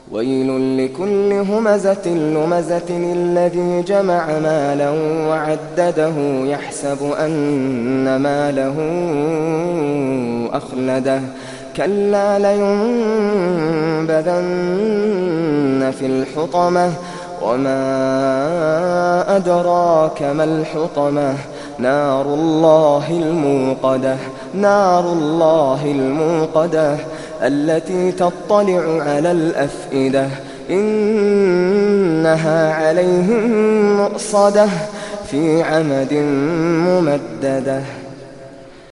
ويل لكل همزة لمزة الذي جمع مالا وعدده يحسب أن ماله أخلده كلا لينبذن في الحطمة وما أدراك ما الحطمة نار الله الموقدة التي تطلع على الأفئدة إنها عليهم مؤصدة في عمد ممددة.